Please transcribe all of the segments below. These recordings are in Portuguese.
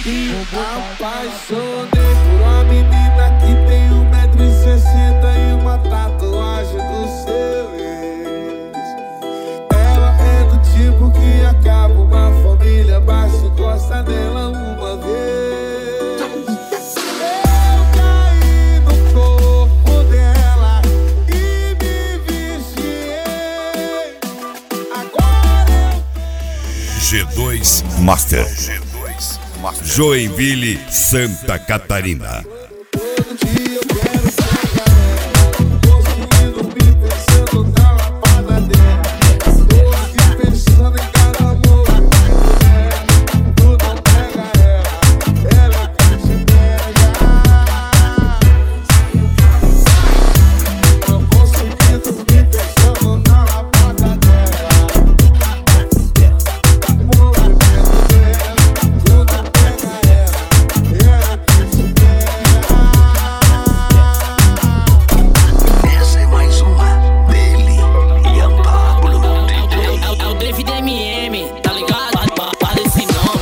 Me apaixonei por uma menina que tem 1,60 m e uma tatuagem do seu ex. Ela é do tipo que acaba uma família, mas se gosta dela uma vez. Eu caí no corpo dela e me viciei. Agora G2 Master. Joinville, Santa Catarina. todo dia eu quero sair. Conseguindo me pensando na lapada dela. Tô aqui pensando em cada movimento dela. Tu não pega ela é que te pega. Tô conseguindo me pensando na lapada dela. Movimento dela. Tu não pega ela que te pega. Essa é mais uma dele, Ian Pablo, DJ. É o David MM, tá ligado? Para esse nome.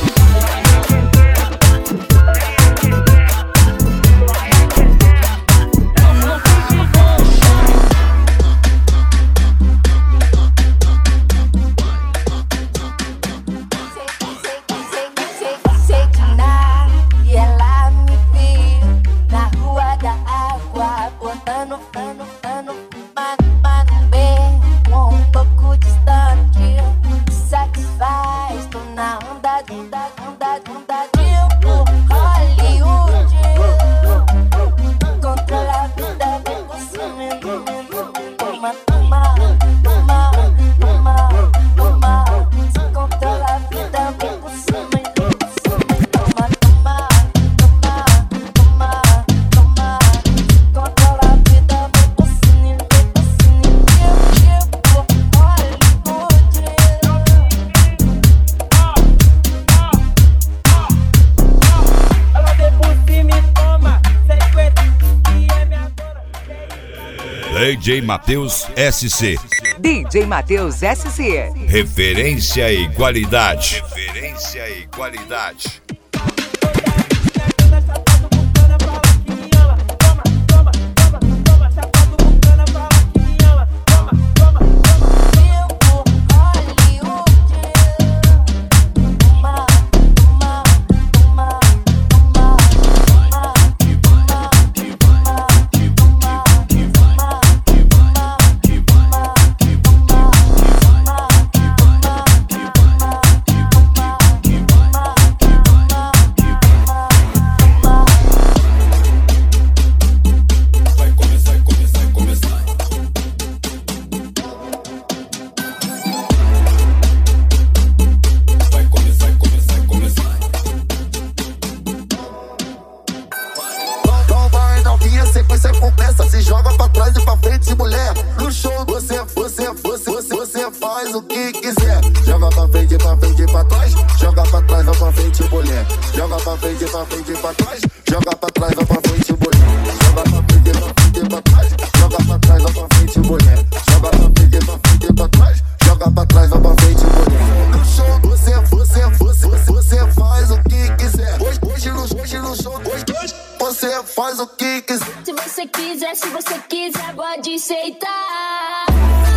Sei que nada, e ela me viu na rua da água, botando pano, um pouco distante, satisfaz, tô na onda de Hollywood, controla a vida, vem por cima, toma, controla a vida, vem por cima, toma, controla a vida, vem por cima, tipo Hollywood. Ela vem por cima e toma 50 e é minha dona. DJ Matheus SC. DJ Matheus SC. Referência e qualidade. Referência e qualidade. Sequência começa, se joga pra trás e pra frente, mulher. No show você faz o que quiser. Joga pra frente, pra trás. Joga pra trás, vai pra frente, mulher. Joga pra frente, pra trás. Joga pra trás, vai pra frente, mulher. Joga pra frente, pra trás. Joga pra trás, vai pra frente, mulher. Joga pra frente, pra trás. Joga pra trás, vai pra frente, mulher. No show você faz o que quiser. Hoje no show, você faz o que quiser. Se você quiser, pode aceitar.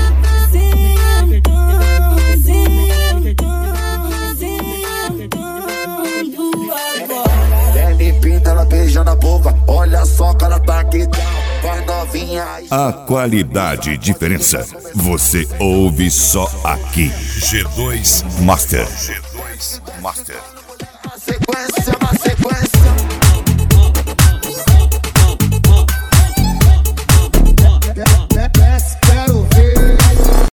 Bebe pinta, ela beija na boca. Olha só que ela tá aqui. Vai novinha. A qualidade e diferença você ouve só aqui. G2 Master. G2 Master. Sequência,